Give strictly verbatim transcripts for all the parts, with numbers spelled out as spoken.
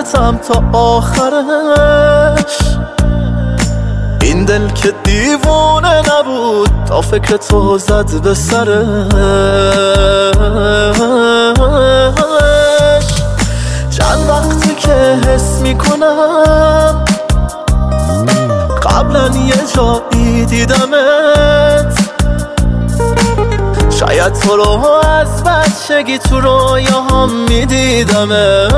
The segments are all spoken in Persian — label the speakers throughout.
Speaker 1: میدتم تا آخرش. این دل که دیوونه نبود تا فکر تو زد به سرش. چند وقتی که حس میکنم قبلا یه جایی دیدمت. شاید تو رو از بچگی تو رویاهام میدیدمت.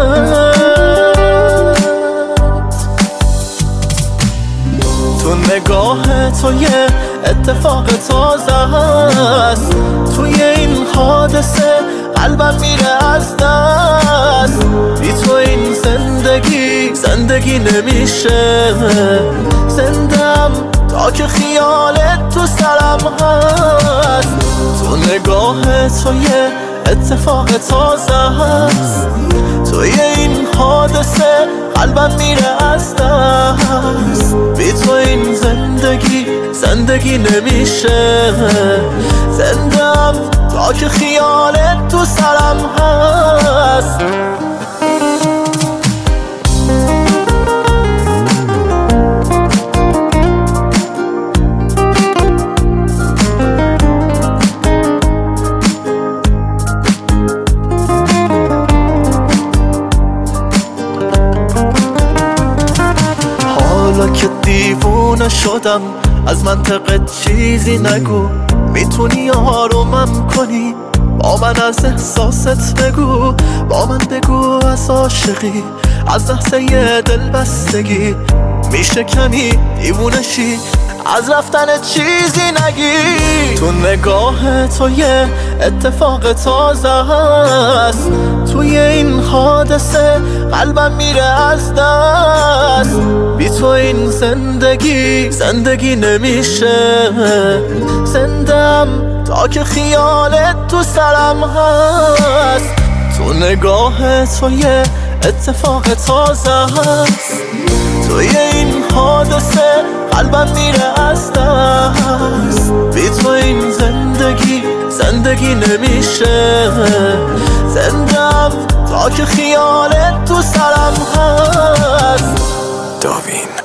Speaker 1: تو نگاه تو یه اتفاق تازه هست. توی این حادثه قلبم میره از دست. بی تو این زندگی زندگی نمیشه. زندم تا که خیالت تو سرم هست. تو نگاه تو یه اتفاق تازه هست. توی این حادثه قلبم میره از دست. بی تو این زندگی زندگی نمیشه. زندم تا که خیالت تو سرم هست. حالا که دیوونه شدم از منطقه چیزی نگو. میتونی آرومم کنی با من از احساست بگو. با من بگو از عاشقی از لحظه دل بستگی. میشکنی دیوونشی از رفتن چیزی نگی. تو نگاه تو یه اتفاق تازه هست. توی این حادثه قلبم میره از دست. بی تو این زندگی زندگی نمیشه. زندم تا که خیالت تو سرم هست. تو نگاه تو یه اتفاق تازه هست. توی این حادثه قلبم میره از دست. بی تو این زندگی زندگی نمیشه. زندم تا که خیالت تو سرم هست.
Speaker 2: داوین